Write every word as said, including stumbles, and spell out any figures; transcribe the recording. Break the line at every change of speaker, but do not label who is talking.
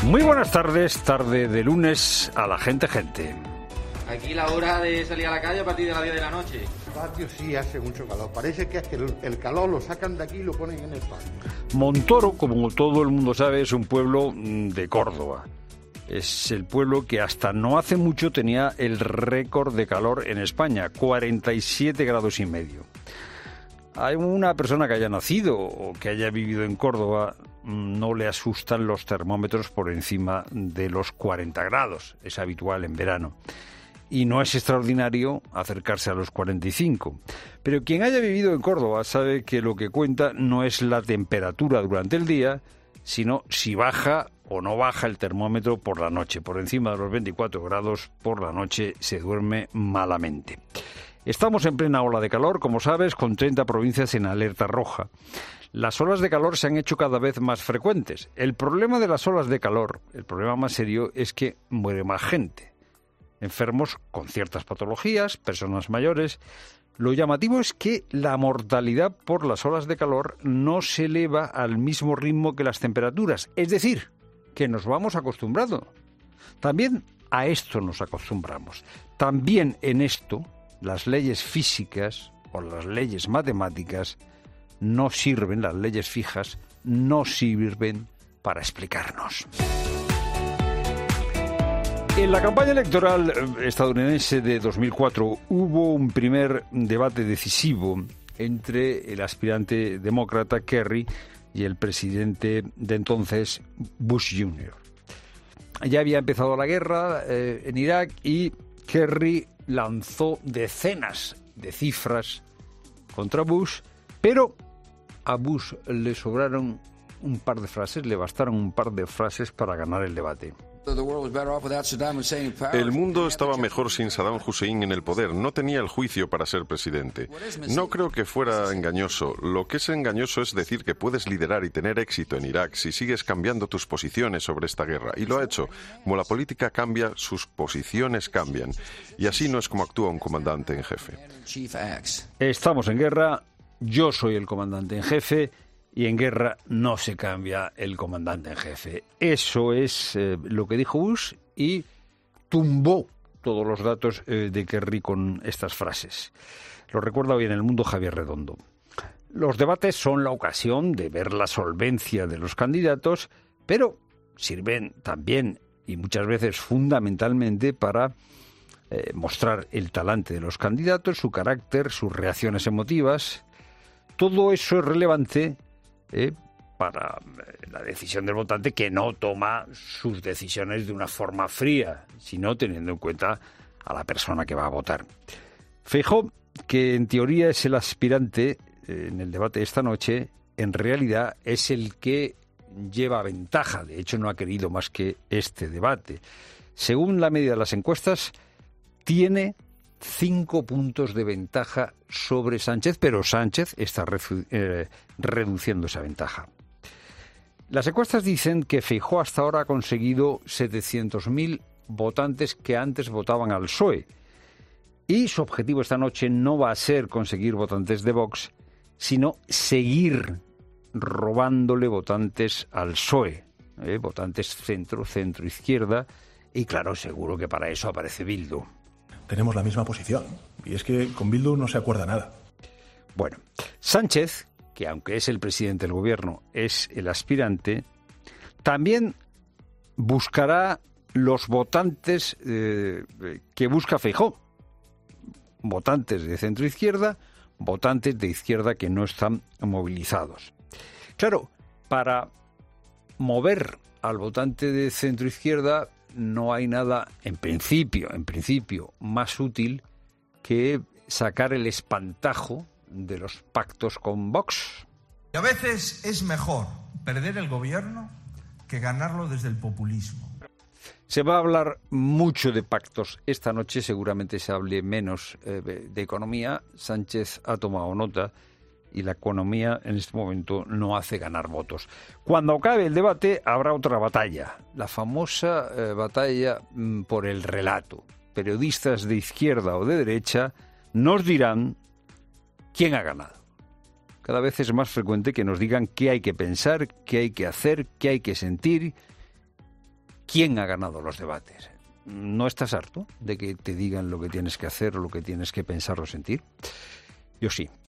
Muy buenas tardes, tarde de lunes a la gente, gente.
Aquí la hora de salir a la calle a partir de las diez de la noche.
El patio sí hace mucho calor. Parece que, es que el, el calor lo sacan de aquí y lo ponen en el patio.
Montoro, como todo el mundo sabe, es un pueblo de Córdoba. Es el pueblo que hasta no hace mucho tenía el récord de calor en España, cuarenta y siete grados y medio. Hay una persona que haya nacido o que haya vivido en Córdoba, no le asustan los termómetros por encima de los cuarenta grados, es habitual en verano. Y no es extraordinario acercarse a los cuarenta y cinco. Pero quien haya vivido en Córdoba sabe que lo que cuenta no es la temperatura durante el día, sino si baja o no baja el termómetro por la noche. Por encima de los veinticuatro grados por la noche se duerme malamente. Estamos en plena ola de calor, como sabes, con treinta provincias en alerta roja. Las olas de calor se han hecho cada vez más frecuentes. El problema de las olas de calor, el problema más serio, es que muere más gente. Enfermos con ciertas patologías, personas mayores. Lo llamativo es que la mortalidad por las olas de calor no se eleva al mismo ritmo que las temperaturas. Es decir, que nos vamos acostumbrando. También a esto nos acostumbramos. También en esto, las leyes físicas o las leyes matemáticas no sirven, las leyes fijas no sirven para explicarnos. En la campaña electoral estadounidense de dos mil cuatro hubo un primer debate decisivo entre el aspirante demócrata Kerry y el presidente de entonces Bush junior Ya había empezado la guerra eh, en Irak y Kerry lanzó decenas de cifras contra Bush, pero a Bush le sobraron un par de frases, le bastaron un par de frases para ganar el debate.
El mundo estaba mejor sin Saddam Hussein en el poder. No tenía el juicio para ser presidente. No creo que fuera engañoso. Lo que es engañoso es decir que puedes liderar y tener éxito en Irak si sigues cambiando tus posiciones sobre esta guerra. Y lo ha hecho. Como la política cambia, sus posiciones cambian. Y así no es como actúa un comandante en jefe.
Estamos en guerra. Yo soy el comandante en jefe. Y en guerra no se cambia el comandante en jefe. Eso es eh, lo que dijo Bush y tumbó todos los datos eh, de Kerry con estas frases. Lo recuerda hoy en El Mundo Javier Redondo. Los debates son la ocasión de ver la solvencia de los candidatos, pero sirven también y muchas veces fundamentalmente para eh, mostrar el talante de los candidatos, su carácter, sus reacciones emotivas. Todo eso es relevante Eh, para la decisión del votante, que no toma sus decisiones de una forma fría, sino teniendo en cuenta a la persona que va a votar. Feijóo, que en teoría es el aspirante eh, en el debate de esta noche, en realidad es el que lleva ventaja. De hecho, no ha querido más que este debate. Según la media de las encuestas, tiene cinco puntos de ventaja sobre Sánchez, pero Sánchez está redu- eh, reduciendo esa ventaja. Las encuestas dicen que Feijóo hasta ahora ha conseguido setecientos mil votantes que antes votaban al P S O E. Y su objetivo esta noche no va a ser conseguir votantes de Vox, sino seguir robándole votantes al P S O E, eh, votantes centro, centro-izquierda, y claro, seguro que para eso aparece Bildu.
Tenemos la misma posición, y es que con Bildu no se acuerda nada.
Bueno, Sánchez, que aunque es el presidente del gobierno, es el aspirante, también buscará los votantes eh, que busca Feijóo. Votantes de centro-izquierda, votantes de izquierda que no están movilizados. Claro, para mover al votante de centro-izquierda no hay nada, en principio, en principio, más útil que sacar el espantajo de los pactos con Vox.
Y a veces es mejor perder el gobierno que ganarlo desde el populismo.
Se va a hablar mucho de pactos. Esta noche seguramente se hable menos eh, de economía. Sánchez ha tomado nota y la economía en este momento no hace ganar votos. Cuando acabe el debate habrá otra batalla, la famosa eh, batalla mm, por el relato. Periodistas de izquierda o de derecha nos dirán quién ha ganado. Cada vez es más frecuente que nos digan qué hay que pensar, qué hay que hacer, qué hay que sentir. ¿quién ha ganado los debates? ¿No estás harto de que te digan lo que tienes que hacer o lo que tienes que pensar o sentir? Yo sí.